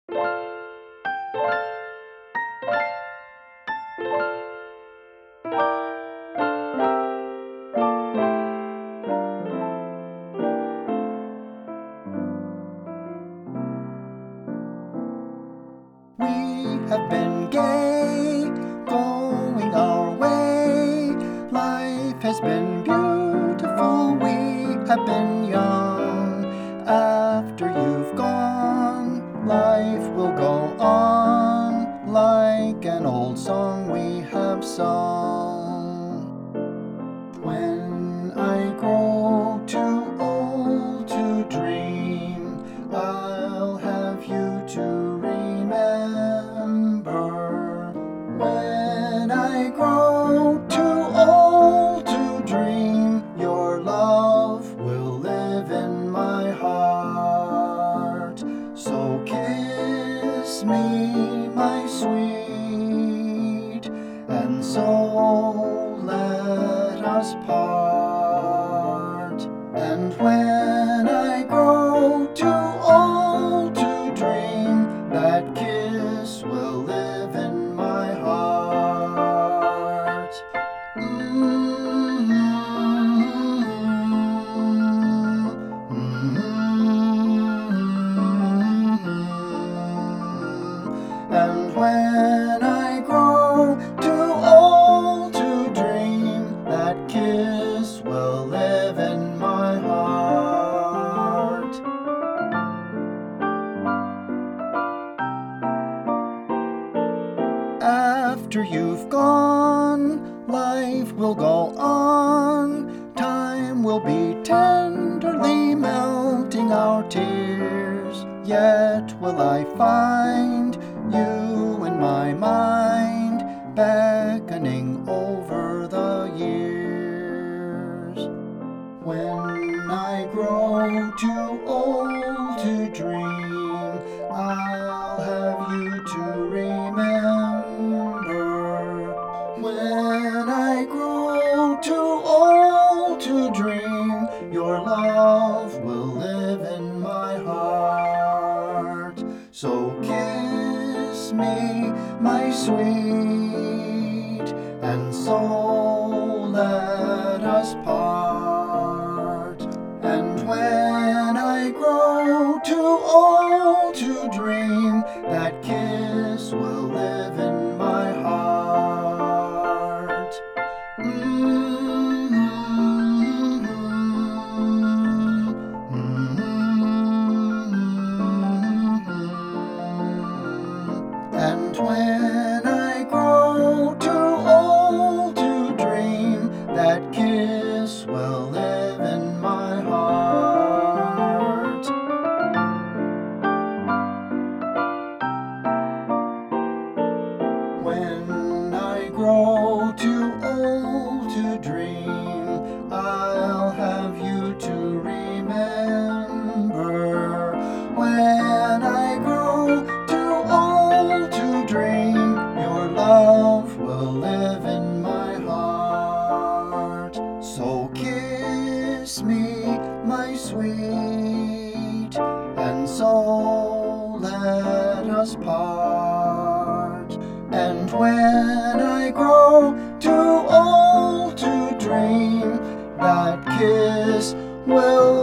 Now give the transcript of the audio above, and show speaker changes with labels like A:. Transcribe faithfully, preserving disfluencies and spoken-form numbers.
A: We have been gay, going our way. Life has been beautiful, we have been young. After you've gone, life will go on, like an old song we have sung. When I grow too old to dream, I'll have you to remember. When I grow too old to dream, your love will live in my heart. So kiss me, my sweet, and so let us part. And when I grow too old to dream, that kiss will live in my heart. Mm-hmm. Mm-hmm. And when I grow too old to dream, that kiss will live in my heart. After you've gone, life will go on. Time will be tenderly melting our tears. Yet will I find you in my mind, beckoning over the years. When I grow too old to dream, I'll have you to remember. When I grow too old to dream, your love will live in my heart. So kiss me, my sweet, and so let us part. And when I grow too old to dream, that kiss will live in my heart. Mm-hmm. Mm-hmm. And when I grow too old to dream, that kiss will live in my heart. When I grow too old to dream, I'll have you to remember. When I grow too old to dream, your love will live in my heart. So kiss me, my sweet, and so let us part. And when I grow too old to dream, that kiss will